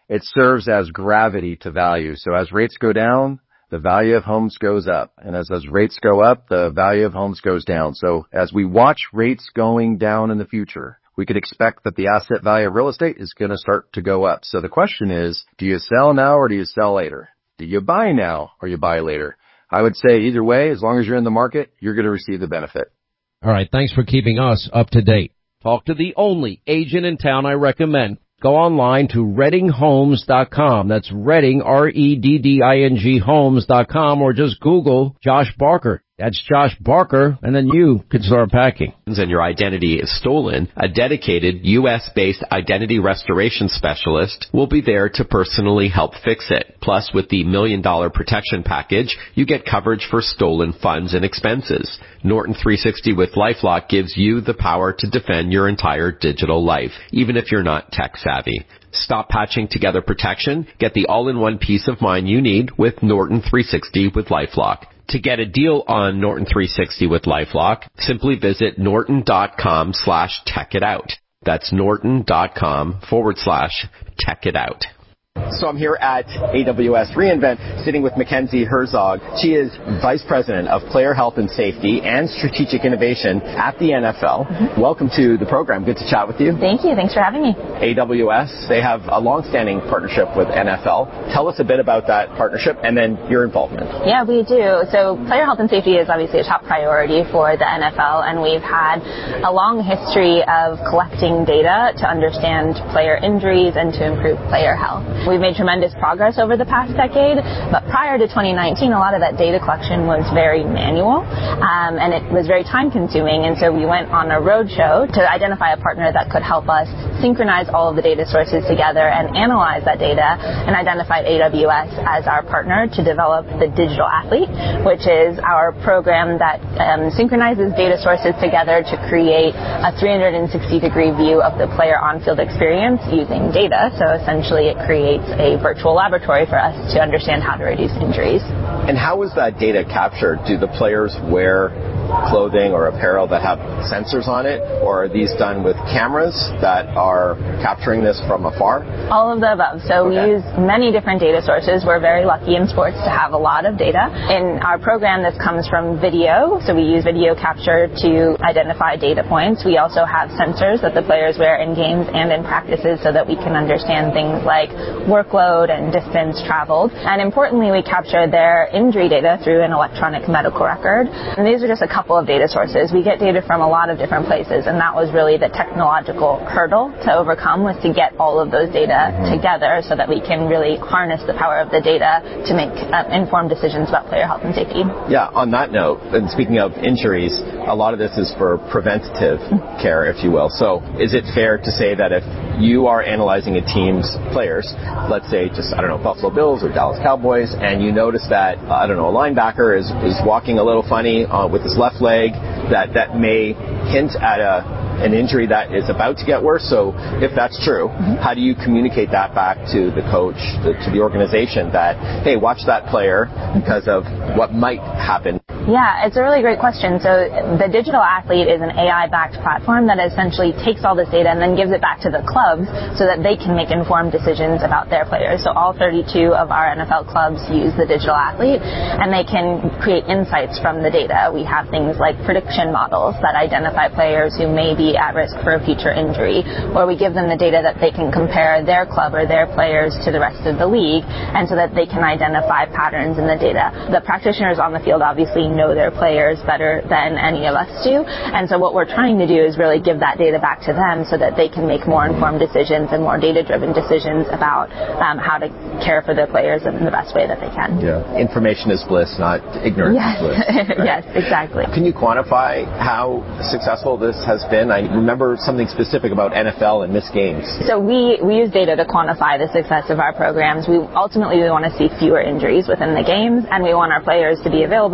it serves as gravity to value. So as rates go down, the value of homes goes up. And as those rates go up, the value of homes goes down. So as we watch rates going down in the future, we could expect that the asset value of real estate is going to start to go up. So the question is, do you sell now or do you sell later? Do you buy now or you buy later? I would say either way, as long as you're in the market, you're going to receive the benefit. All right. Thanks for keeping us up to date. Talk to the only agent in town I recommend. Go online to redding homes dot com. That's Redding, R E D D I N G homes dot com, or just Google Josh Barker. That's Josh Barker, and then you can start packing. And your identity is stolen, a dedicated U S-based identity restoration specialist will be there to personally help fix it. Plus, with the Million Dollar Protection Package, you get coverage for stolen funds and expenses. Norton three sixty with LifeLock gives you the power to defend your entire digital life, even if you're not tech savvy. Stop patching together protection. Get the all-in-one peace of mind you need with Norton three sixty with LifeLock. To get a deal on Norton three sixty with LifeLock, simply visit norton.com slash tech it out. That's norton.com forward slash tech it out. So I'm here at A W S reInvent sitting with Mackenzie Herzog. She is Vice President of Player Health and Safety and Strategic Innovation at the N F L. Mm-hmm. Welcome to the program. Good to chat with you. Thank you. Thanks for having me. A W S, they have a long-standing partnership with N F L. Tell us a bit about that partnership and then your involvement. Yeah, we do. So player health and safety is obviously a top priority for the N F L, and we've had a long history of collecting data to understand player injuries and to improve player health. We've made tremendous progress over the past decade, but prior to twenty nineteen, a lot of that data collection was very manual, um, and it was very time-consuming, and so we went on a roadshow to identify a partner that could help us synchronize all of the data sources together and analyze that data, and identified A W S as our partner to develop the Digital Athlete, which is our program that um, synchronizes data sources together to create a three sixty degree view of the player on-field experience using data. So essentially it creates a virtual laboratory for us to understand how to reduce injuries. And how is that data captured? Do the players wear clothing or apparel that have sensors on it, or are these done with cameras that are capturing this from afar? All of the above. So okay. We use many different data sources. We're very lucky in sports to have a lot of data. In our program, this comes from video. So we use video capture to identify data points. We also have sensors that the players wear in games and in practices so that we can understand things like workload and distance traveled. And importantly, we capture their injury data through an electronic medical record. And these are just a couple of data sources. We get data from a lot of different places, and that was really the technological hurdle to overcome, was to get all of those data mm-hmm. together so that we can really harness the power of the data to make uh, informed decisions about player health and safety. Yeah, on that note, and speaking of injuries, a lot of this is for preventative mm-hmm. care, if you will. So is it fair to say that if you are analyzing a team's players, let's say just, I don't know, Buffalo Bills or Dallas Cowboys, and you notice that, uh, I don't know, a linebacker is, is walking a little funny uh, with his left leg, that, that may hint at a an injury that is about to get worse. So if that's true, mm-hmm. how do you communicate that back to the coach, to, to the organization, that, hey, watch that player because of what might happen? Yeah, it's a really great question. So the Digital Athlete is an A I-backed platform that essentially takes all this data and then gives it back to the clubs so that they can make informed decisions about their players. So all thirty-two of our N F L clubs use the Digital Athlete, and they can create insights from the data. We have things like prediction models that identify players who may be at risk for a future injury, or we give them the data that they can compare their club or their players to the rest of the league, and so that they can identify patterns in the data. The practitioners on the field obviously know their players better than any of us do, and so what we're trying to do is really give that data back to them so that they can make more informed decisions and more data-driven decisions about um, how to care for their players in the best way that they can. Yeah, information is bliss, not ignorance yes. is bliss. Right? Yes, exactly. Can you quantify how successful this has been? I remember something specific about N F L and missed games. So we, we use data to quantify the success of our programs. We ultimately we want to see fewer injuries within the games, and we want our players to be available and on field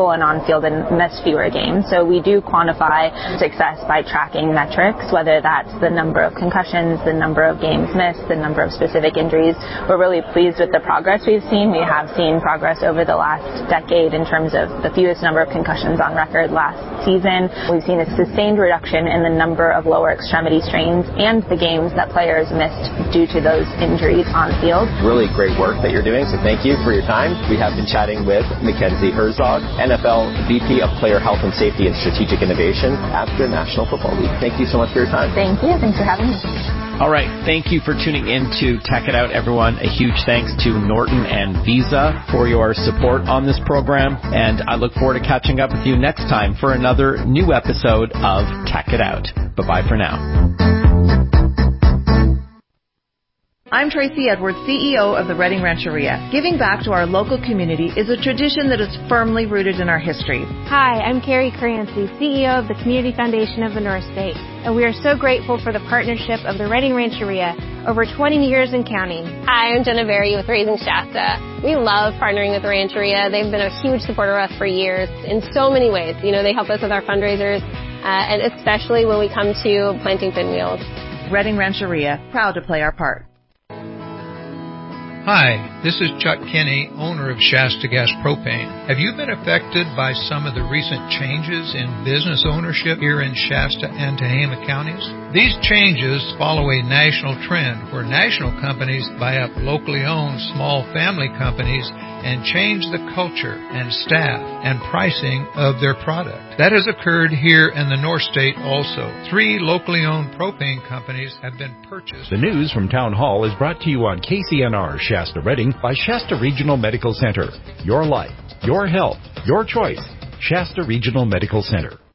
field and miss fewer games. So we do quantify success by tracking metrics, whether that's the number of concussions, the number of games missed, the number of specific injuries. We're really pleased with the progress we've seen. We have seen progress over the last decade in terms of the fewest number of concussions on record last season. We've seen a sustained reduction in the number of lower extremity strains and the games that players missed due to those injuries on field. Really great work that you're doing, so thank you for your time. We have been chatting with Mackenzie Herzog, N F L V P of Player Health and Safety and Strategic Innovation at the National Football League. Thank you so much for your time. Thank you. Thanks for having me. All right. Thank you for tuning in to Tech It Out, everyone. A huge thanks to Norton and Visa for your support on this program. And I look forward to catching up with you next time for another new episode of Tech It Out. Bye-bye for now. I'm Tracy Edwards, C E O of the Reading Rancheria. Giving back to our local community is a tradition that is firmly rooted in our history. Hi, I'm Carrie Crancy, C E O of the Community Foundation of the North State, and we are so grateful for the partnership of the Reading Rancheria over twenty years and counting. Hi, I'm Jenna Berry with Raising Shasta. We love partnering with the Rancheria. They've been a huge supporter of us for years in so many ways. You know, they help us with our fundraisers, uh, and especially when we come to planting pinwheels. Reading Rancheria, proud to play our part. Hi, this is Chuck Kinney, owner of Shasta Gas Propane. Have you been affected by some of the recent changes in business ownership here in Shasta and Tehama counties? These changes follow a national trend where national companies buy up locally owned small family companies and change the culture and staff and pricing of their product. That has occurred here in the North State also. Three locally owned propane companies have been purchased. The news from Town Hall is brought to you on K C N R Shasta Reading by Shasta Regional Medical Center. Your life, your health, your choice. Shasta Regional Medical Center.